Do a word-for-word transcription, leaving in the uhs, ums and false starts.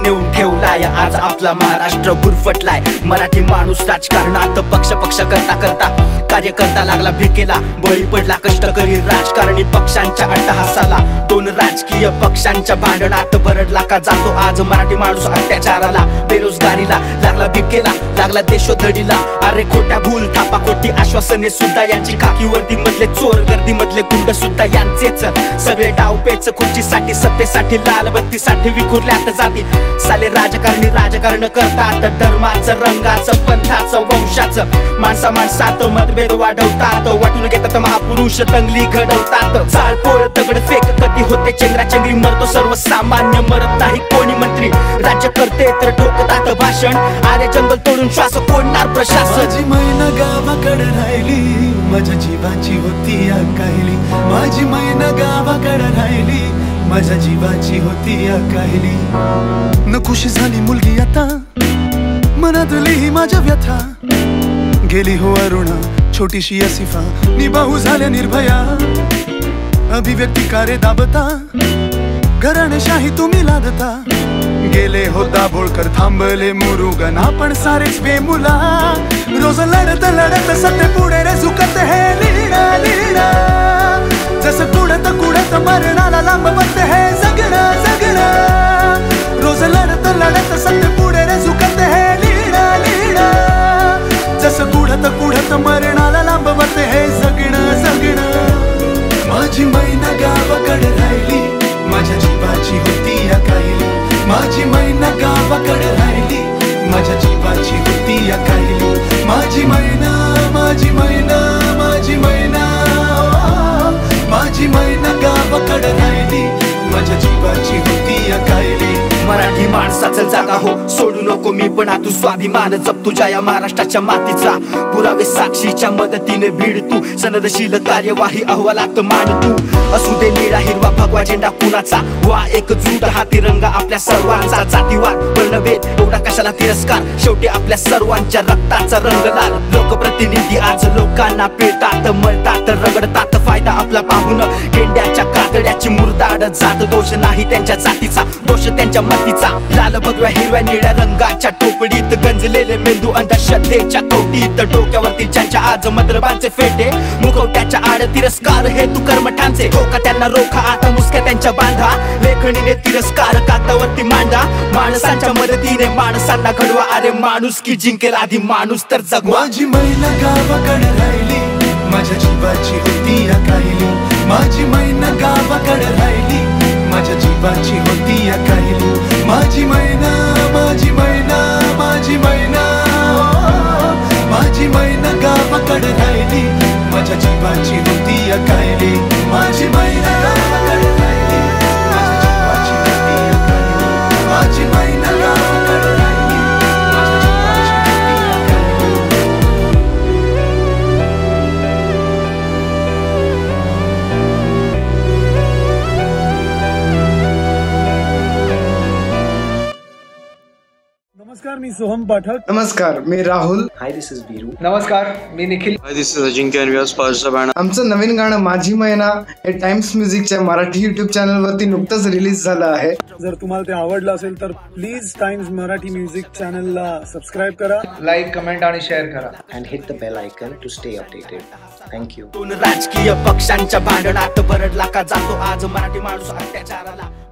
नेऊन ठेवलाय आज आपला महाराष्ट्र गुरफटलाय। मराठी माणूस राजकारणात पक्ष पक्ष करता करता कार्यकर्ता लागला भिकेला, बळी पडला कष्टकरी राजकारणी पक्षांच्या अट्टहासाला। दोन राजकीय पक्षांच्या भांडणात भरडला का जातो आज मराठी माणूस अत्याचाराला, बेरोजगारीला लागला भिकेला, लागला देशोधडीला। अरे खोट्या भूल थापा खोटी आश्वासने सुद्धा यांची, खाकीवर्दी मधले चोर गर्दी मधले गुंड सुद्धा यांचेच, सगळे डावपेच खुर्चीसाठी सत्तेसाठी लाल बत्तीसाठी विखुरल्यात जाती। साले राजकारणी राजकारण करतात धर्माचं रंगाचं पंथाचं वंशाचं, माणसा माणसात मतभेद वाढवतात, वाटून घेतात महापुरुष दंगली घडवतात। जाळपोळ दगड फेक कधी होते चेंगरा चेंगरी, मरतो सर्वसामान्य मरत नाही कोणी मंत्री, राज्य करते तर ठोकतात भाषण, अरे जंगल तोडून श्वास कोणणार प्रशासन। माझी मैना गावाकडे राहिली, माझ्या जीवाची होती अकाहिली, माझी मैना गावाकडे राहिली, माझ्या जीवाची होती अकाहिली। नकुशी झाली मुलगी आता, मनातली ही माझ्या व्यथा, गेली हो अरुणा छोटीशी असिफा, निभाऊ झाल्या निर्भया, अभिव्यक्ती कारे दाबता, घराणेशाही तुम्ही लादता, गेले हो दाभोळकर थांबले मुरुगन आपण सारेच बेमुला, रोज लढत लढत सत्य पुढे रे झुकत हे लीडा लीडा, जसं कुडत कुडत मरणाला लांब बघते हे जगणं जगणं, रोज लढत लढत सत्य पुढे रे झुकत हे लीडा लीडा, जसं कुडत कुडत मरणाला लांब बघते हे जगणं जगणं। माझी मैना गावाकडे राहिली, माझ्या जीवाची होती अकाहिली, माझी मैना गावाकडे राहिली, माझ्या जीवाची होती अकाहिली, माझी मैना माझी मैना माझी मैना माझी मैना गावाकडे राहिली, माझ्या जीवाची होती अकाहिली। मराठी माणसाचं जागा हो सोडू नको मी पण तू स्वाभिमान जप तुझ्या या महाराष्ट्राच्या मातीचा, पुरावे साक्षीच्या मदतीने भीड तू, सनदशील कार्यवाही अहवालात मान तू, असू दे निळा हिरवा भगवा झेंडा कुणाचा, वा एकजूट हा तिरंगा आपल्या सर्वांचा, जातीवाद वर्णभेद एवढा कशाला तिरस्कार, शेवटी आपल्या सर्वांच्या रक्ताचा रंग लाल। लोकप्रतिनिधी आज लोकांना पिळतात मळतात रगडतात, फायदा आपला पाहून गेंड्याच्या कातड्याची मुरदाड जात, दोष नाही त्यांच्या जातीचा दोष त्यांच्या मतीचा, लाल भगव्या हिरव्या निळ्या रंगाच्या टोपडीत गंजलेले मेंदू अंधश्रद्धेच्या कवटीत, डोक्यावरती ज्यांच्या आज मद्रबांचे फेटे, मुखवट्याच्या आड तिरस्कार हे तू कर्मठांचे, ठोका त्यांना रोखा आता मुसक्या त्यांच्या बांधा, लेखणीने तिरस्कार कागदावरती मांडा, माणसांच्या मदतीने माणसांना घडवा, अरे माणूस की जिंकेल आधी माणूस तर जगवा। माझी मैना गावाकडे राहिली, माझ्या जीवाची होती अकाहिली, माझी मैना गावाकडे राहिली, माझ्या जीवाची होती अकाहिली, माझी मैना माझी मैना माझी मैना माझी मैना गावाकडे राहिली, माझ्या जीवाची होती अकाहिली, माझी मैना गावाकडे राहिली, माझ्या जीवाची होती अकाहिली, माझी मैना गावाकडे राहिली, माझ्या जीवाची होती अकाहिली। नमस्कार, मी सोहम पाठक। नमस्कार, मी Rahul. Hi this is Veeru. नमस्कार, मी Nikhil. Hi this is Ajinkya and we are Sparsh Band। आमचं नवीन गाणं माझी मैना हे टाइम्स म्युझिकच्या मराठी युट्यूब चॅनल वरती नुकतंच रिलीज झालं आहे। जर तुम्हाला ते आवडलं असेल तर प्लीज टाइम्स मराठी म्युझिक चॅनलला सबस्क्राईब करा, लाईक कमेंट आणि शेअर करा, and hit the bell icon to stay updated. Thank you. दोन राजकीय पक्षांच्या भांडणात भरडला का जातो आज मराठी माणूस अत्याचाराला।